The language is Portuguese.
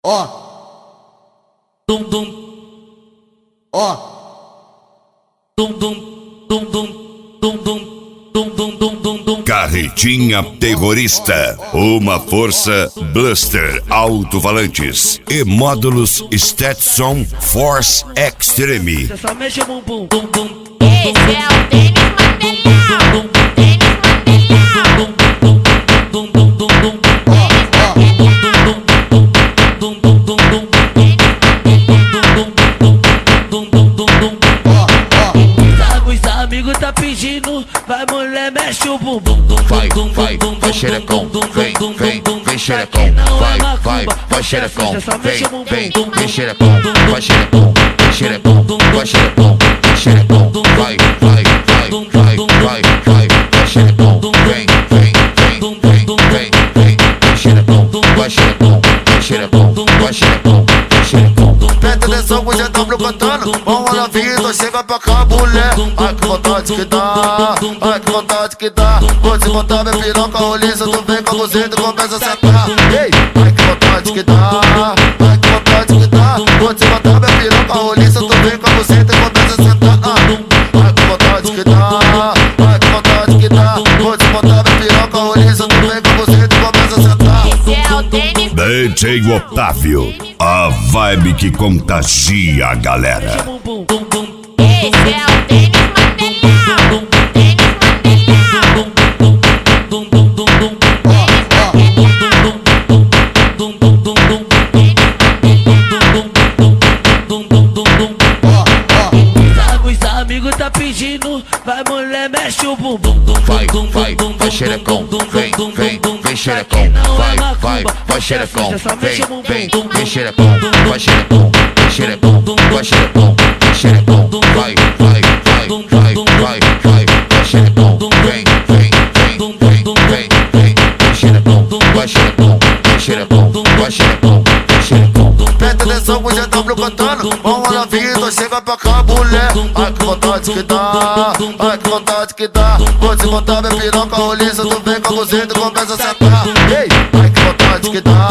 Ó, dum dum, ó, dum dum, dum dum, dum dum, dum dum, dum dum, dum. Carretinha Terrorista, uma força Bluster Alto-Falantes e módulos Stetson Force Extreme. Você só mexe o bumbum, bum bum. Esse é o Denis Mandelão. Denis Os amigos tá pedindo, vai mulher, mexe o bumbum. Vai xerecão, vem xerecão, vai xerecão, vem xerecão, vai xerecão, vai xerecão, vai xerecão, vem xerecão, vai xerecão. Presta atenção com o GW cantando. Vamos lá, Vitor, chega pra cá, mulher. Ai que vontade que dá, ai que vontade que dá. Vou te botar minha piroca roliça, tu vem com a buzeta e começa a sentar. Ei, ai que vontade que dá, ai que vontade que dá. Vou te botar minha piroca roliça, tu vem com a buzeta e começa a sentar. Ai que vontade que dá, ai que vontade que dá. Vou te botar minha piroca roliça, tu vem com a buzeta e começa a sentar. Esse é o Denis. DJ Otávio, a vibe que contagia a galera. Esse é o Denis Mandelão. Os amigos tá pedindo, vai mulher, mexe o bumbum. Vai xerecão, vem xerecão, vai xerecão, vem xerecão, vai xerecão, vai xerecão, vai xerecão, vem xerecão, vai xerecão. Presta atenção com o GW cantando. Vamos lá, Vitor, chega pra cá, mulher. Ai que vontade que dá, ai que vontade que dá. Vou te botar minha piroca roliça, tu vem com a buzeta e começa a sentar. Ei, ai que vontade que dá,